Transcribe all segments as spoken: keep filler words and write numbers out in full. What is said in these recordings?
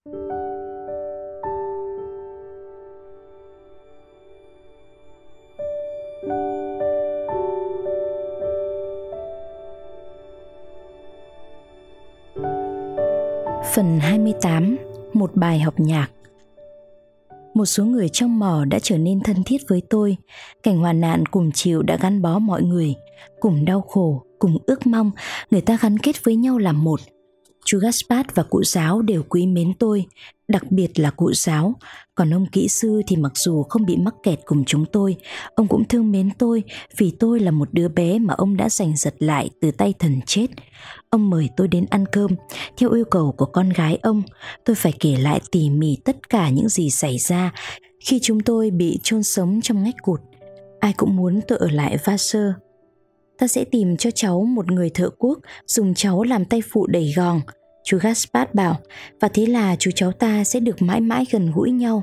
Phần hai mươi tám. Một bài học nhạc. Một số người trong mỏ đã trở nên thân thiết với tôi. Cảnh hoạn nạn cùng chịu đã gắn bó mọi người. Cùng đau khổ, cùng ước mong, người ta gắn kết với nhau làm một. Chú Gaspard và cụ giáo đều quý mến tôi, đặc biệt là cụ giáo. Còn ông kỹ sư thì mặc dù không bị mắc kẹt cùng chúng tôi, ông cũng thương mến tôi vì tôi là một đứa bé mà ông đã giành giật lại từ tay thần chết. Ông mời tôi đến ăn cơm. Theo yêu cầu của con gái ông, tôi phải kể lại tỉ mỉ tất cả những gì xảy ra khi chúng tôi bị chôn sống trong ngách cụt. Ai cũng muốn tôi ở lại Vasseur. Ta sẽ tìm cho cháu một người thợ cuốc, dùng cháu làm tay phụ đẩy gòn, chú Gaspard bảo, và thế là chú cháu ta sẽ được mãi mãi gần gũi nhau.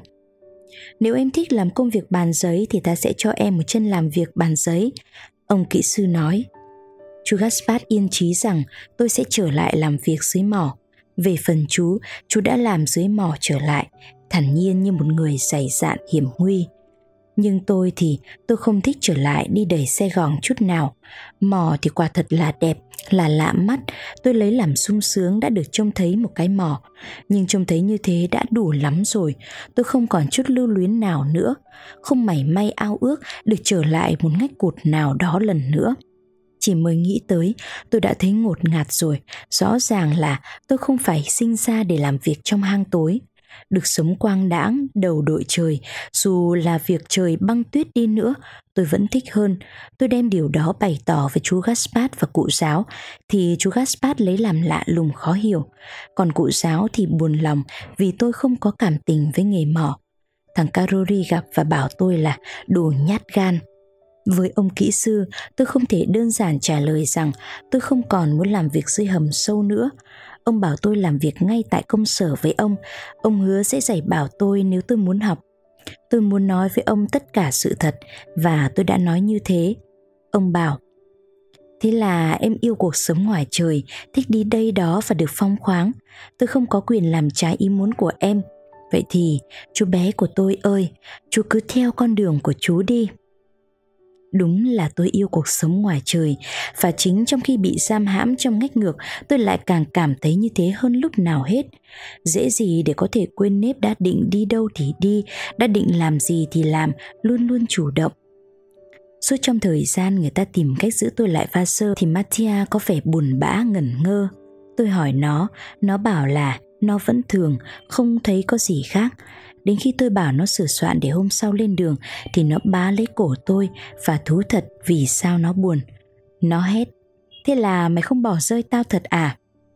Nếu em thích làm công việc bàn giấy thì ta sẽ cho em một chân làm việc bàn giấy, ông kỹ sư nói. Chú Gaspard yên chí rằng tôi sẽ trở lại làm việc dưới mỏ. Về phần chú, chú đã làm dưới mỏ trở lại, thản nhiên như một người dày dạn hiểm nguy. Nhưng tôi thì tôi không thích trở lại đi đẩy xe gòn chút nào. Mỏ thì quả thật là đẹp, là lạ mắt. Tôi lấy làm sung sướng đã được trông thấy một cái mỏ. Nhưng trông thấy như thế đã đủ lắm rồi. Tôi không còn chút lưu luyến nào nữa. Không mảy may ao ước được trở lại một ngách cụt nào đó lần nữa. Chỉ mới nghĩ tới, tôi đã thấy ngột ngạt rồi. Rõ ràng là tôi không phải sinh ra để làm việc trong hang tối. Được sống quang đãng, đầu đội trời, dù là việc trời băng tuyết đi nữa, tôi vẫn thích hơn. Tôi đem điều đó bày tỏ với chú Gaspard và cụ giáo, thì chú Gaspard lấy làm lạ lùng khó hiểu. Còn cụ giáo thì buồn lòng vì tôi không có cảm tình với nghề mỏ. Thằng Carrory gặp và bảo tôi là đồ nhát gan. Với ông kỹ sư, tôi không thể đơn giản trả lời rằng tôi không còn muốn làm việc dưới hầm sâu nữa. Ông bảo tôi làm việc ngay tại công sở với ông. Ông hứa sẽ dạy bảo tôi nếu tôi muốn học. Tôi muốn nói với ông tất cả sự thật, và tôi đã nói như thế. Ông bảo, thế là em yêu cuộc sống ngoài trời, thích đi đây đó và được phóng khoáng. Tôi không có quyền làm trái ý muốn của em. Vậy thì, chú bé của tôi ơi, chú cứ theo con đường của chú đi. Đúng là tôi yêu cuộc sống ngoài trời, và chính trong khi bị giam hãm trong ngách ngược, tôi lại càng cảm thấy như thế hơn lúc nào hết. Dễ gì để có thể quên nếp đã định đi đâu thì đi, đã định làm gì thì làm, luôn luôn chủ động. Suốt trong thời gian người ta tìm cách giữ tôi lại Vasseur thì Mattia có vẻ buồn bã ngẩn ngơ. Tôi hỏi nó, nó bảo là nó vẫn thường, không thấy có gì khác. Đến khi tôi bảo nó sửa soạn để hôm sau lên đường thì nó bá lấy cổ tôi và thú thật vì sao nó buồn. Nó hét, thế là mày không bỏ rơi tao thật à?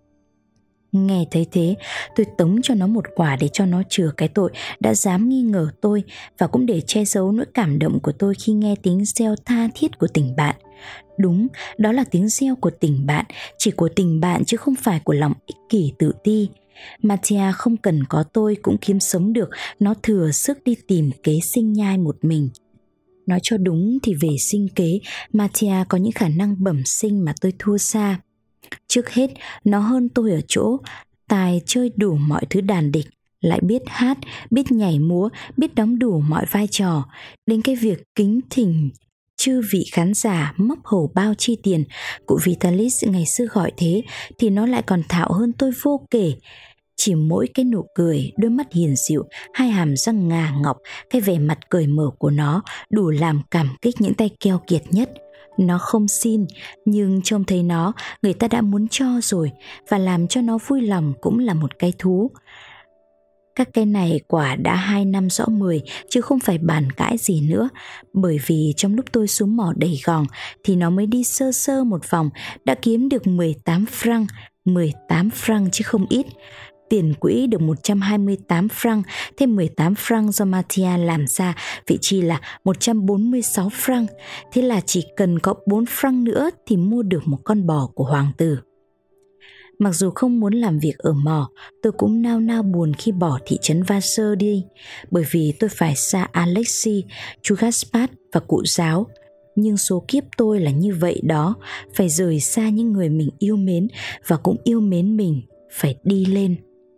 Nghe thấy thế, tôi tống cho nó một quả để cho nó chừa cái tội đã dám nghi ngờ tôi, và cũng để che giấu nỗi cảm động của tôi khi nghe tiếng reo tha thiết của tình bạn. Đúng, đó là tiếng reo của tình bạn, chỉ của tình bạn chứ không phải của lòng ích kỷ tự ti. Mattia không cần có tôi cũng kiếm sống được, nó thừa sức đi tìm kế sinh nhai một mình. Nói cho đúng thì về sinh kế, Mattia có những khả năng bẩm sinh mà tôi thua xa. Trước hết, nó hơn tôi ở chỗ tài chơi đủ mọi thứ đàn địch, lại biết hát, biết nhảy múa, biết đóng đủ mọi vai trò. Đến cái việc kính thỉnh chư vị khán giả móc hầu bao chi tiền, cụ Vitalis ngày xưa gọi thế, thì nó lại còn thạo hơn tôi vô kể. Chỉ mỗi cái nụ cười, đôi mắt hiền dịu, hai hàm răng ngà ngọc, cái vẻ mặt cởi mở của nó đủ làm cảm kích những tay keo kiệt nhất. Nó không xin, nhưng trông thấy nó, người ta đã muốn cho rồi, và làm cho nó vui lòng cũng là một cái thú. Các cái này quả đã hai năm rõ mười, chứ không phải bàn cãi gì nữa. Bởi vì trong lúc tôi xuống mỏ đầy gòn thì nó mới đi sơ sơ một vòng, đã kiếm được mười tám franc, mười tám franc chứ không ít. Tiền quỹ được một trăm hai mươi tám franc, thêm mười tám franc do Mattia làm ra, vị trí là một trăm bốn mươi sáu franc. Thế là chỉ cần có bốn franc nữa thì mua được một con bò của hoàng tử. Mặc dù không muốn làm việc ở mỏ, tôi cũng nao nao buồn khi bỏ thị trấn Vasseur đi, bởi vì tôi phải xa Alexis, chú Gaspard và cụ giáo. Nhưng số kiếp tôi là như vậy đó, phải rời xa những người mình yêu mến và cũng yêu mến mình, phải đi lên.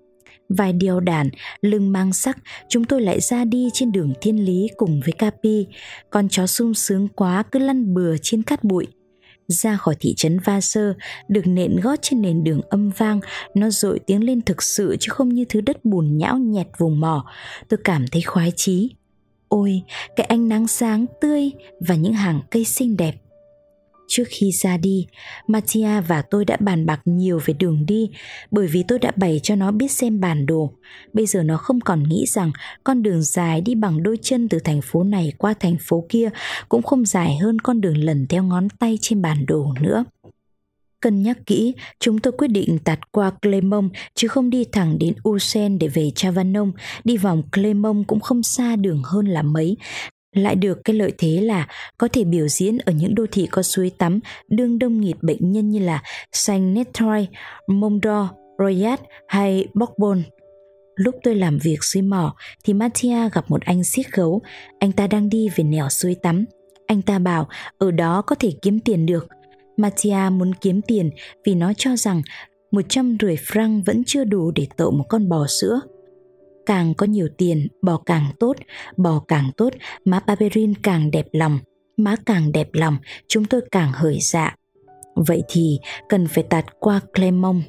vai đeo đàn, lưng mang sắc, chúng tôi lại ra đi trên đường thiên lý cùng với Capi. Con chó sung sướng quá cứ lăn bừa trên cát bụi. Ra khỏi thị trấn Vasseur, được nện gót trên nền đường âm vang, nó dội tiếng lên thực sự chứ không như thứ đất bùn nhão nhẹt vùng mỏ. Tôi cảm thấy khoái chí. Ôi, cái ánh nắng sáng tươi và những hàng cây xinh đẹp. Trước khi ra đi, Mattia và tôi đã bàn bạc nhiều về đường đi, bởi vì tôi đã bày cho nó biết xem bản đồ. Bây giờ nó không còn nghĩ rằng con đường dài đi bằng đôi chân từ thành phố này qua thành phố kia cũng không dài hơn con đường lần theo ngón tay trên bản đồ nữa. Cân nhắc kỹ, chúng tôi quyết định tạt qua Clermont chứ không đi thẳng đến Usen để về Chavanon. Đi vòng Clermont cũng không xa đường hơn là mấy. Lại được cái lợi thế là có thể biểu diễn ở những đô thị có suối tắm đương đông nghịt bệnh nhân như là Saint-Nectaire, Mondor, Royat hay Bourbon. Lúc tôi làm việc dưới mỏ thì Mattia gặp một anh siếc gấu. Anh ta đang đi về nẻo suối tắm. Anh ta bảo ở đó có thể kiếm tiền được. Mattia muốn kiếm tiền vì nó cho rằng một trăm rưỡi franc vẫn chưa đủ để tậu một con bò sữa. Càng có nhiều tiền, bò càng tốt, bò càng tốt, má Barberin càng đẹp lòng, má càng đẹp lòng, chúng tôi càng hởi dạ. Vậy thì cần phải tạt qua Clermont.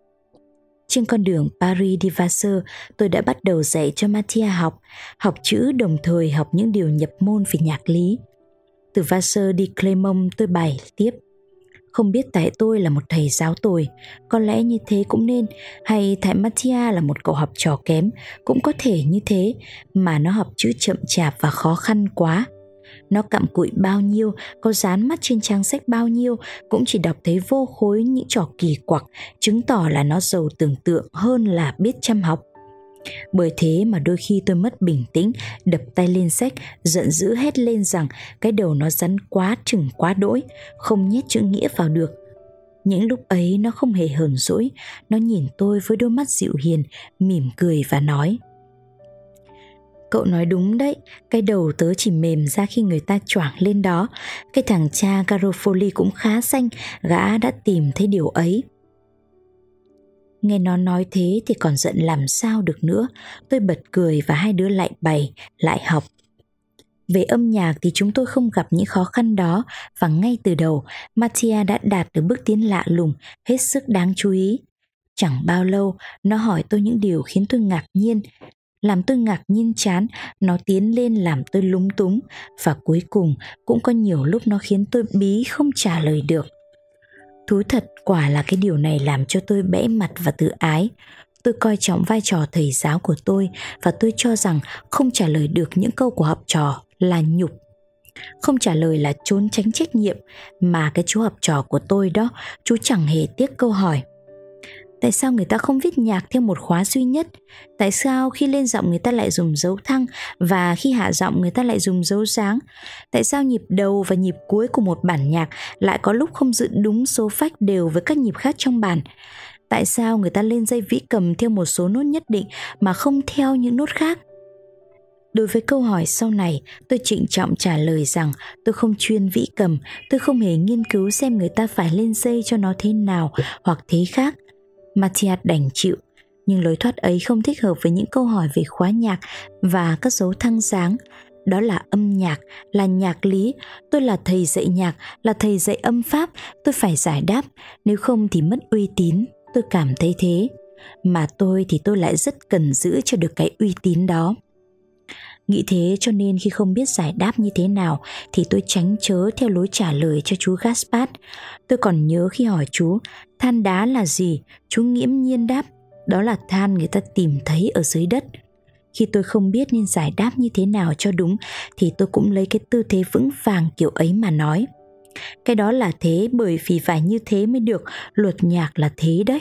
Trên con đường Paris đi Vasseur, tôi đã bắt đầu dạy cho Mattia học, học chữ đồng thời học những điều nhập môn về nhạc lý. Từ Vasseur đi Clermont tôi bày tiếp. Không biết tại tôi là một thầy giáo tồi, có lẽ như thế cũng nên, hay tại Mattia là một cậu học trò kém, cũng có thể như thế, mà nó học chữ chậm chạp và khó khăn quá. Nó cặm cụi bao nhiêu, có dán mắt trên trang sách bao nhiêu, cũng chỉ đọc thấy vô khối những trò kỳ quặc, chứng tỏ là nó giàu tưởng tượng hơn là biết chăm học. Bởi thế mà đôi khi tôi mất bình tĩnh, đập tay lên sách, giận dữ hét lên rằng cái đầu nó rắn quá chừng quá đỗi, không nhét chữ nghĩa vào được. Những lúc ấy nó không hề hờn dỗi, nó nhìn tôi với đôi mắt dịu hiền, mỉm cười và nói: Cậu nói đúng đấy, cái đầu tớ chỉ mềm ra khi người ta choảng lên đó. Cái thằng cha Garofoli cũng khá xanh, gã đã tìm thấy điều ấy. Nghe nó nói thế thì còn giận làm sao được nữa. Tôi bật cười và hai đứa lại bày, lại học. Về âm nhạc thì chúng tôi không gặp những khó khăn đó, và ngay từ đầu Mattia đã đạt được bước tiến lạ lùng, hết sức đáng chú ý. Chẳng bao lâu nó hỏi tôi những điều khiến tôi ngạc nhiên, làm tôi ngạc nhiên chán, nó tiến lên làm tôi lúng túng, và cuối cùng cũng có nhiều lúc nó khiến tôi bí không trả lời được. Thú thật, quả là cái điều này làm cho tôi bẽ mặt và tự ái. Tôi coi trọng vai trò thầy giáo của tôi, và tôi cho rằng không trả lời được những câu của học trò là nhục. Không trả lời là trốn tránh trách nhiệm, mà cái chú học trò của tôi đó, chú chẳng hề tiếc câu hỏi. Tại sao người ta không viết nhạc theo một khóa duy nhất? Tại sao khi lên giọng người ta lại dùng dấu thăng và khi hạ giọng người ta lại dùng dấu dáng? Tại sao nhịp đầu và nhịp cuối của một bản nhạc lại có lúc không giữ đúng số phách đều với các nhịp khác trong bản? Tại sao người ta lên dây vĩ cầm theo một số nốt nhất định mà không theo những nốt khác? Đối với câu hỏi sau này, tôi trịnh trọng trả lời rằng tôi không chuyên vĩ cầm, tôi không hề nghiên cứu xem người ta phải lên dây cho nó thế nào hoặc thế khác. Mattia đành chịu, nhưng lối thoát ấy không thích hợp với những câu hỏi về khóa nhạc và các dấu thăng dáng. Đó là âm nhạc, là nhạc lý. Tôi là thầy dạy nhạc, là thầy dạy âm pháp, tôi phải giải đáp, nếu không thì mất uy tín. Tôi cảm thấy thế, mà tôi thì tôi lại rất cần giữ cho được cái uy tín đó. Nghĩ thế cho nên khi không biết giải đáp như thế nào thì tôi tránh chớ theo lối trả lời cho chú Gaspard. Tôi còn nhớ khi hỏi chú than đá là gì, chú nghiễm nhiên đáp đó là than người ta tìm thấy ở dưới đất. Khi tôi không biết nên giải đáp như thế nào cho đúng thì tôi cũng lấy cái tư thế vững vàng kiểu ấy mà nói: cái đó là thế bởi vì phải như thế mới được, luật nhạc là thế đấy.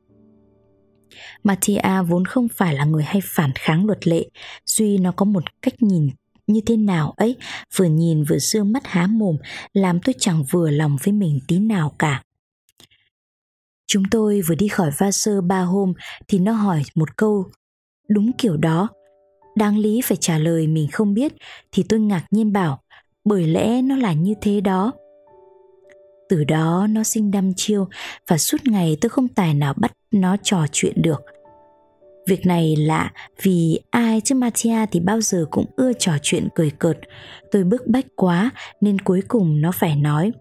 Mattia vốn không phải là người hay phản kháng luật lệ, duy nó có một cách nhìn như thế nào ấy, vừa nhìn vừa dương mắt há mồm, làm tôi chẳng vừa lòng với mình tí nào cả. Chúng tôi vừa đi khỏi Vasseur ba hôm thì nó hỏi một câu đúng kiểu đó. Đáng lý phải trả lời mình không biết thì tôi ngạc nhiên bảo bởi lẽ nó là như thế đó. Từ đó nó sinh đăm chiêu và suốt ngày tôi không tài nào bắt nó trò chuyện được. Việc này lạ vì ai chứ Mattia thì bao giờ cũng ưa trò chuyện cười cợt. Tôi bức bách quá nên cuối cùng nó phải nói: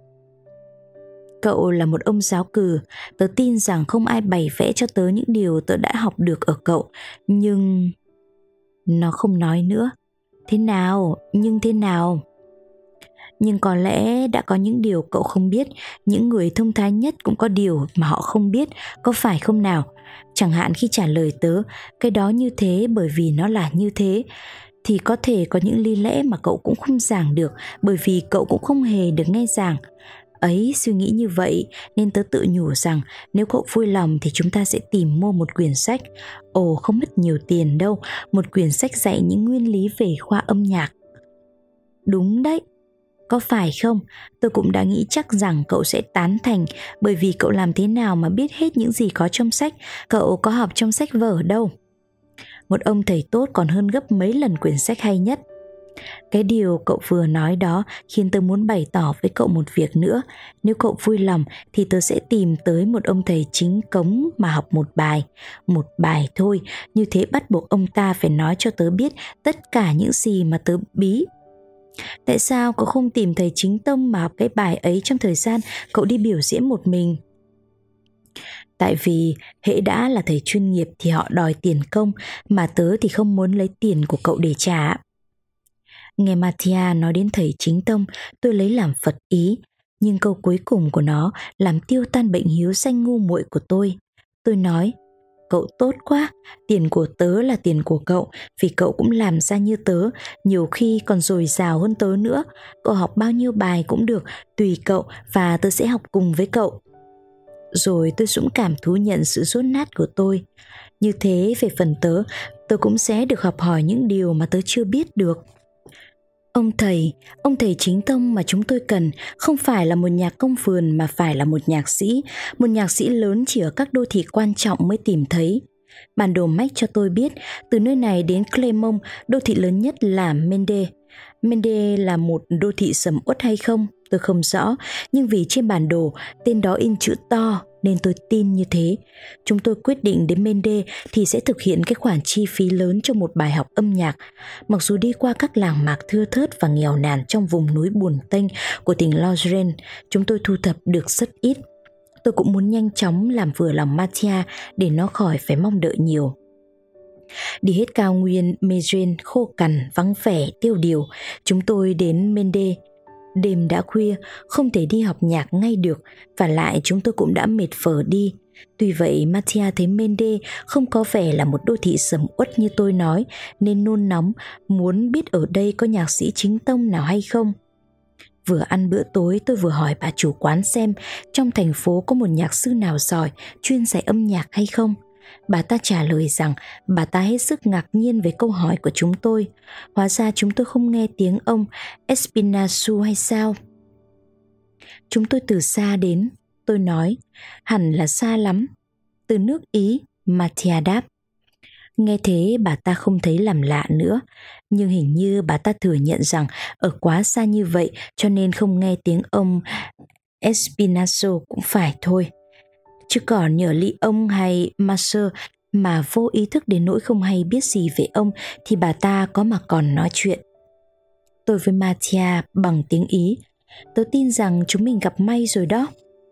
Cậu là một ông giáo cừ, tớ tin rằng không ai bày vẽ cho tớ những điều tớ đã học được ở cậu, nhưng... Nó không nói nữa. Thế nào? Nhưng thế nào? Nhưng có lẽ đã có những điều cậu không biết, những người thông thái nhất cũng có điều mà họ không biết, có phải không nào? Chẳng hạn khi trả lời tớ, cái đó như thế bởi vì nó là như thế, thì có thể có những lý lẽ mà cậu cũng không giảng được bởi vì cậu cũng không hề được nghe giảng. Ấy, suy nghĩ như vậy nên tớ tự nhủ rằng nếu cậu vui lòng thì chúng ta sẽ tìm mua một quyển sách. Ồ, không mất nhiều tiền đâu, một quyển sách dạy những nguyên lý về khoa âm nhạc. Đúng đấy, có phải không? Tôi cũng đã nghĩ chắc rằng cậu sẽ tán thành, bởi vì cậu làm thế nào mà biết hết những gì có trong sách, cậu có học trong sách vở đâu. Một ông thầy tốt còn hơn gấp mấy lần quyển sách hay nhất. Cái điều cậu vừa nói đó khiến tớ muốn bày tỏ với cậu một việc nữa. Nếu cậu vui lòng thì tớ sẽ tìm tới một ông thầy chính cống mà học một bài. Một bài thôi, như thế bắt buộc ông ta phải nói cho tớ biết tất cả những gì mà tớ bí. Tại sao cậu không tìm thầy chính tông mà học cái bài ấy trong thời gian cậu đi biểu diễn một mình? Tại vì hễ đã là thầy chuyên nghiệp thì họ đòi tiền công, mà tớ thì không muốn lấy tiền của cậu để trả. Nghe Mattia nói đến thầy chính tông, tôi lấy làm phật ý, nhưng câu cuối cùng của nó làm tiêu tan bệnh hiếu xanh ngu muội của tôi. Tôi nói: Cậu tốt quá, tiền của tớ là tiền của cậu, vì cậu cũng làm ra như tớ, nhiều khi còn dồi dào hơn tớ nữa. Cậu học bao nhiêu bài cũng được, tùy cậu, và tớ sẽ học cùng với cậu. Rồi tôi dũng cảm thú nhận sự dốt nát của tôi. Như thế về phần tớ, tớ cũng sẽ được học hỏi những điều mà tớ chưa biết được. Ông thầy, ông thầy chính tông mà chúng tôi cần không phải là một nhạc công vườn mà phải là một nhạc sĩ, một nhạc sĩ lớn chỉ ở các đô thị quan trọng mới tìm thấy. Bản đồ mách cho tôi biết, từ nơi này đến Clermont, đô thị lớn nhất là Mende. Mende là một đô thị sầm uất hay không, tôi không rõ, nhưng vì trên bản đồ tên đó in chữ to nên tôi tin như thế. Chúng tôi quyết định đến Mende thì sẽ thực hiện cái khoản chi phí lớn cho một bài học âm nhạc. Mặc dù đi qua các làng mạc thưa thớt và nghèo nàn trong vùng núi buồn tênh của tỉnh Lorraine, chúng tôi thu thập được rất ít. Tôi cũng muốn nhanh chóng làm vừa lòng Mattia để nó khỏi phải mong đợi nhiều. Đi hết cao nguyên Mezrin khô cằn, vắng vẻ, tiêu điều, chúng tôi đến Mende. Đêm đã khuya, không thể đi học nhạc ngay được, và lại chúng tôi cũng đã mệt phờ đi. Tuy vậy, Mattia thấy Mende không có vẻ là một đô thị sầm uất như tôi nói, nên nôn nóng muốn biết ở đây có nhạc sĩ chính tông nào hay không. Vừa ăn bữa tối, tôi vừa hỏi bà chủ quán xem trong thành phố có một nhạc sư nào giỏi, chuyên dạy âm nhạc hay không. Bà ta trả lời rằng bà ta hết sức ngạc nhiên về câu hỏi của chúng tôi. Hóa ra chúng tôi không nghe tiếng ông Espinasu hay sao? Chúng tôi từ xa đến, tôi nói. Hẳn là xa lắm. Từ nước Ý, Mattia đáp. Nghe thế bà ta không thấy làm lạ nữa, nhưng hình như bà ta thừa nhận rằng ở quá xa như vậy cho nên không nghe tiếng ông Espinasu cũng phải thôi. Chứ còn nhờ ly ông hay Maser mà vô ý thức đến nỗi không hay biết gì về ông thì bà ta có mà còn nói chuyện. Tôi với Mattia bằng tiếng Ý. Tớ tin rằng chúng mình gặp may rồi đó.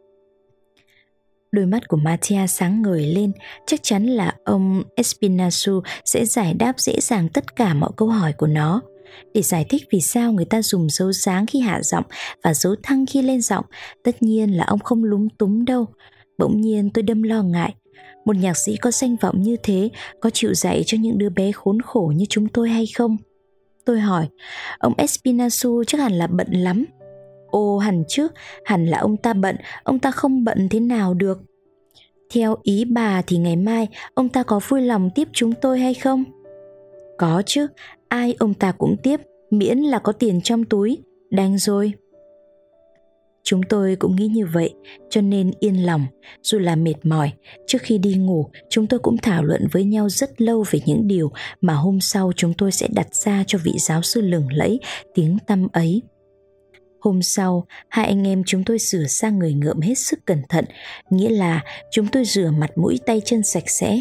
Đôi mắt của Mattia sáng ngời lên, chắc chắn là ông Espinasu sẽ giải đáp dễ dàng tất cả mọi câu hỏi của nó. Để giải thích vì sao người ta dùng dấu sáng khi hạ giọng và dấu thăng khi lên giọng, tất nhiên là ông không lúng túng đâu. Bỗng nhiên tôi đâm lo ngại. Một nhạc sĩ có danh vọng như thế có chịu dạy cho những đứa bé khốn khổ như chúng tôi hay không? Tôi hỏi, ông Espinasu chắc hẳn là bận lắm. Ồ, hẳn chứ, hẳn là ông ta bận, ông ta không bận thế nào được. Theo ý bà thì ngày mai ông ta có vui lòng tiếp chúng tôi hay không? Có chứ, ai ông ta cũng tiếp, miễn là có tiền trong túi, đành rồi. Chúng tôi cũng nghĩ như vậy, cho nên yên lòng, dù là mệt mỏi. Trước khi đi ngủ, chúng tôi cũng thảo luận với nhau rất lâu về những điều mà hôm sau chúng tôi sẽ đặt ra cho vị giáo sư lừng lẫy tiếng tăm ấy. Hôm sau, hai anh em chúng tôi sửa sang người ngợm hết sức cẩn thận, nghĩa là chúng tôi rửa mặt mũi tay chân sạch sẽ.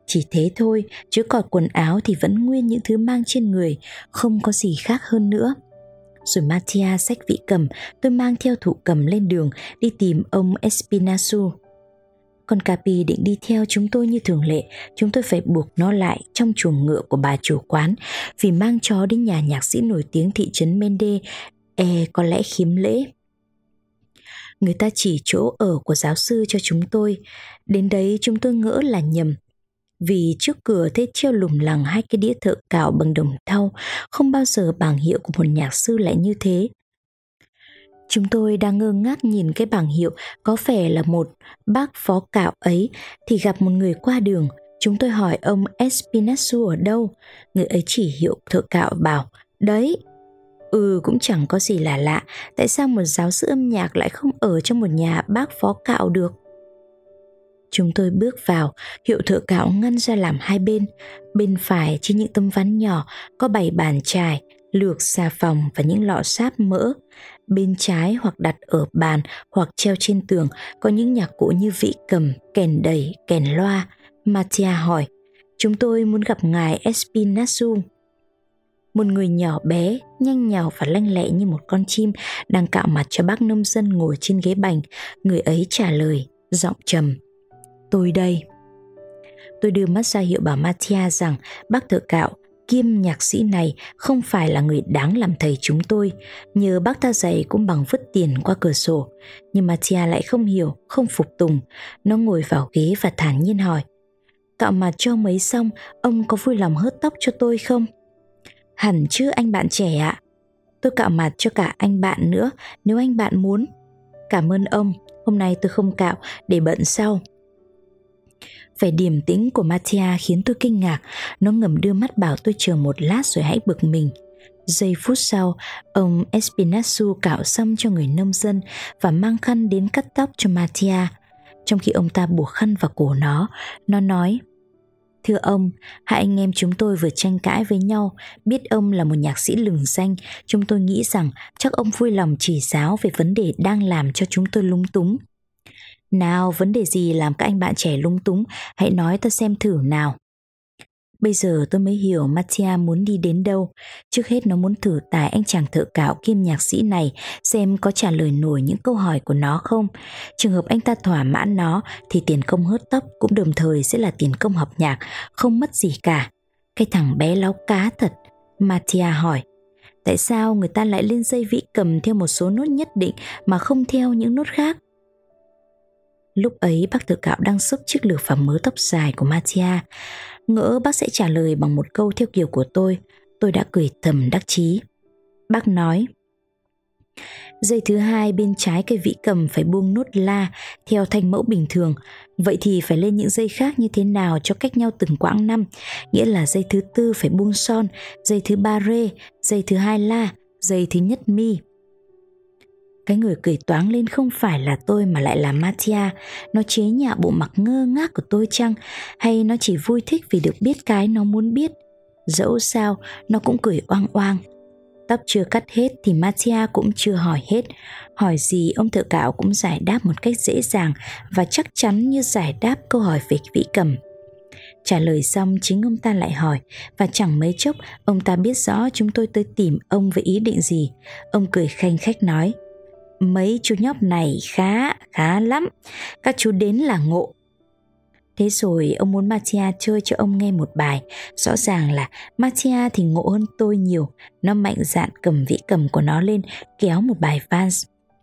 Chỉ thế thôi, chứ còn quần áo thì vẫn nguyên những thứ mang trên người, không có gì khác hơn nữa. Rồi Mattia xách vĩ cầm, tôi mang theo thụ cầm lên đường đi tìm ông Espinasu. Con Capi định đi theo chúng tôi như thường lệ, chúng tôi phải buộc nó lại trong chuồng ngựa của bà chủ quán, vì mang chó đến nhà nhạc sĩ nổi tiếng thị trấn Mende e có lẽ khiếm lễ. Người ta chỉ chỗ ở của giáo sư cho chúng tôi, đến đấy chúng tôi ngỡ là nhầm, vì trước cửa thấy treo lủng lẳng hai cái đĩa thợ cạo bằng đồng thau, không bao giờ bảng hiệu của một nhạc sư lại như thế. Chúng tôi đang ngơ ngác nhìn cái bảng hiệu có vẻ là một bác phó cạo ấy, thì gặp một người qua đường. Chúng tôi hỏi ông Espinasu ở đâu. Người ấy chỉ hiệu thợ cạo bảo, đấy. Ừ, cũng chẳng có gì là lạ, tại sao một giáo sư âm nhạc lại không ở trong một nhà bác phó cạo được? Chúng tôi bước vào, hiệu thợ cạo ngăn ra làm hai bên. Bên phải trên những tấm ván nhỏ có bày bàn chải, lược, xà phòng và những lọ sáp mỡ. Bên trái hoặc đặt ở bàn hoặc treo trên tường có những nhạc cụ như vĩ cầm, kèn đẩy, kèn loa. Mattia hỏi, chúng tôi muốn gặp ngài Espinasu. Một người nhỏ bé, nhanh nhào và lanh lẹ như một con chim đang cạo mặt cho bác nông dân ngồi trên ghế bành. Người ấy trả lời, giọng trầm, tôi đây. Tôi đưa mắt ra hiệu bảo Mattia rằng bác thợ cạo kiêm nhạc sĩ này không phải là người đáng làm thầy chúng tôi, nhờ bác ta dạy cũng bằng vứt tiền qua cửa sổ. Nhưng Mattia lại không hiểu, không phục tùng. Nó ngồi vào ghế và thản nhiên hỏi, cạo mặt cho mấy xong, ông có vui lòng hớt tóc cho tôi không? Hẳn chứ anh bạn trẻ ạ. Tôi cạo mặt cho cả anh bạn nữa, nếu anh bạn muốn. Cảm ơn ông, hôm nay tôi không cạo, để bận sau. Vẻ điềm tĩnh của Mattia khiến tôi kinh ngạc. Nó ngầm đưa mắt bảo tôi chờ một lát rồi hãy bực mình. Giây phút sau, ông Espinasu cạo xong cho người nông dân và mang khăn đến cắt tóc cho Mattia. Trong khi ông ta buộc khăn vào cổ nó, nó nói, thưa ông, hai anh em chúng tôi vừa tranh cãi với nhau. Biết ông là một nhạc sĩ lừng danh, chúng tôi nghĩ rằng chắc ông vui lòng chỉ giáo về vấn đề đang làm cho chúng tôi lúng túng. Nào, vấn đề gì làm các anh bạn trẻ lúng túng, hãy nói ta xem thử nào. Bây giờ tôi mới hiểu Mattia muốn đi đến đâu. Trước hết nó muốn thử tài anh chàng thợ cạo kiêm nhạc sĩ này, xem có trả lời nổi những câu hỏi của nó không. Trường hợp anh ta thỏa mãn nó thì tiền công hớt tóc cũng đồng thời sẽ là tiền công học nhạc, không mất gì cả. Cái thằng bé láo cá thật. Mattia hỏi, tại sao người ta lại lên dây vĩ cầm theo một số nốt nhất định mà không theo những nốt khác? Lúc ấy bác thợ cạo đang xốc chiếc lược và mớ tóc dài của Mattia. Ngỡ bác sẽ trả lời bằng một câu theo kiểu của tôi. Tôi đã cười thầm đắc chí. Bác nói, dây thứ hai bên trái cây vĩ cầm phải buông nốt la theo thanh mẫu bình thường. Vậy thì phải lên những dây khác như thế nào cho cách nhau từng quãng năm? Nghĩa là dây thứ tư phải buông son, dây thứ ba rê, dây thứ hai la, dây thứ nhất mi. Cái người cười toáng lên không phải là tôi mà lại là Mattia. Nó chế nhạo bộ mặt ngơ ngác của tôi chăng? Hay nó chỉ vui thích vì được biết cái nó muốn biết? Dẫu sao, nó cũng cười oang oang. Tóc chưa cắt hết thì Mattia cũng chưa hỏi hết. Hỏi gì ông thợ cạo cũng giải đáp một cách dễ dàng và chắc chắn như giải đáp câu hỏi về vĩ cầm. Trả lời xong chính ông ta lại hỏi, và chẳng mấy chốc ông ta biết rõ chúng tôi tới tìm ông với ý định gì. Ông cười khanh khách nói, mấy chú nhóc này khá, khá lắm. Các chú đến là ngộ. Thế rồi ông muốn Mattia chơi cho ông nghe một bài. Rõ ràng là Mattia thì ngộ hơn tôi nhiều. Nó mạnh dạn cầm vĩ cầm của nó lên, kéo một bài vals.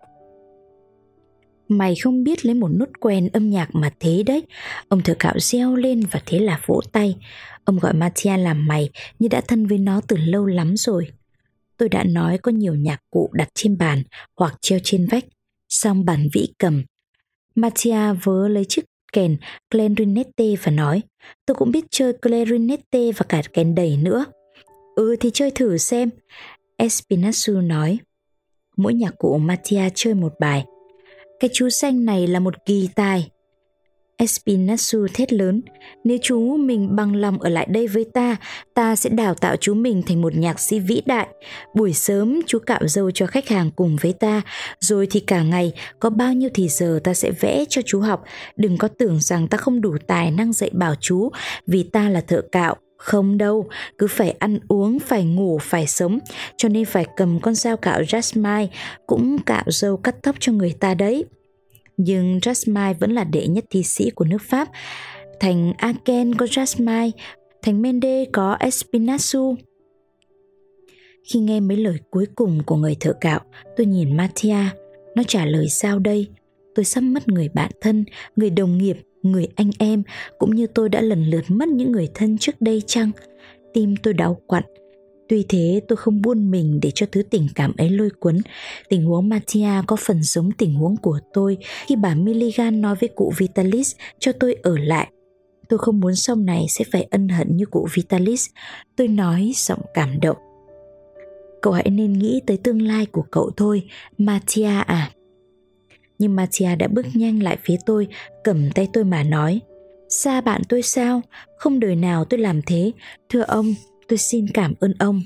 Mày không biết lấy một nốt quen âm nhạc mà thế đấy. Ông thợ cạo reo lên và thế là vỗ tay. Ông gọi Mattia làm mày như đã thân với nó từ lâu lắm rồi. Tôi đã nói có nhiều nhạc cụ đặt trên bàn hoặc treo trên vách. Xong bàn vĩ cầm, Mattia vớ lấy chiếc kèn clarinette và nói, tôi cũng biết chơi clarinette và cả kèn đẩy nữa. Ừ thì chơi thử xem, Espinasu nói. Mỗi nhạc cụ Mattia chơi một bài. Cái chú xanh này là một kỳ tài. Espinasu thét lớn, nếu chú mình bằng lòng ở lại đây với ta, ta sẽ đào tạo chú mình thành một nhạc sĩ vĩ đại. Buổi sớm chú cạo râu cho khách hàng cùng với ta, rồi thì cả ngày có bao nhiêu thì giờ ta sẽ vẽ cho chú học. Đừng có tưởng rằng ta không đủ tài năng dạy bảo chú vì ta là thợ cạo. Không đâu, cứ phải ăn uống, phải ngủ, phải sống, cho nên phải cầm con dao cạo Jasmine, cũng cạo râu cắt tóc cho người ta đấy. Nhưng Jasmine vẫn là đệ nhất thi sĩ của nước Pháp. Thành Aachen có Jasmine, thành Mende có Espinasu. Khi nghe mấy lời cuối cùng của người thợ cạo, tôi nhìn Mattia. Nó trả lời sao đây? Tôi sắp mất người bạn thân, người đồng nghiệp, người anh em, cũng như tôi đã lần lượt mất những người thân trước đây chăng? Tim tôi đau quặn. Tuy thế tôi không buông mình để cho thứ tình cảm ấy lôi cuốn. Tình huống Mattia có phần giống tình huống của tôi khi bà Milligan nói với cụ Vitalis cho tôi ở lại. Tôi không muốn sau này sẽ phải ân hận như cụ Vitalis. Tôi nói giọng cảm động. Cậu hãy nên nghĩ tới tương lai của cậu thôi, Mattia à. Nhưng Mattia đã bước nhanh lại phía tôi, cầm tay tôi mà nói, xa bạn tôi sao? Không đời nào tôi làm thế. Thưa ông, tôi xin cảm ơn ông.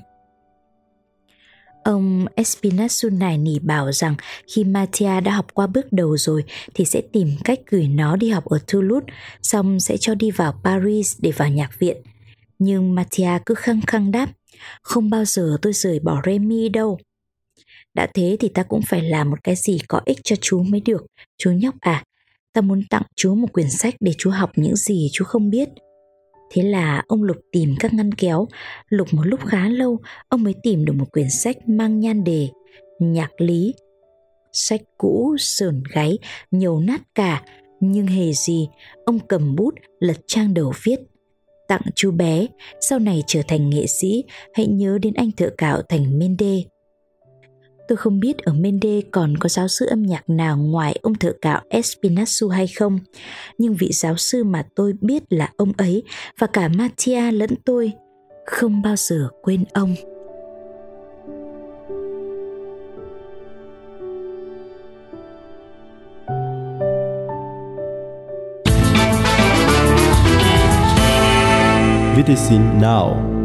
Ông Espinasu này nỉ bảo rằng khi Mattia đã học qua bước đầu rồi thì sẽ tìm cách gửi nó đi học ở Toulouse, xong sẽ cho đi vào Paris để vào nhạc viện. Nhưng Mattia cứ khăng khăng đáp, không bao giờ tôi rời bỏ Remy đâu. Đã thế thì ta cũng phải làm một cái gì có ích cho chú mới được. Chú nhóc à, ta muốn tặng chú một quyển sách để chú học những gì chú không biết. Thế là ông lục tìm các ngăn kéo. Lục một lúc khá lâu, ông mới tìm được một quyển sách mang nhan đề Nhạc lý. Sách cũ, sờn gáy, nhầu nát cả, nhưng hề gì. Ông cầm bút, lật trang đầu viết, tặng chú bé, sau này trở thành nghệ sĩ, hãy nhớ đến anh thợ cạo thành Mende. Tôi không biết ở Mende còn có giáo sư âm nhạc nào ngoài ông thợ cạo Espinasu hay không, nhưng vị giáo sư mà tôi biết là ông ấy, và cả Mattia lẫn tôi không bao giờ quên ông. vê tê xê Now.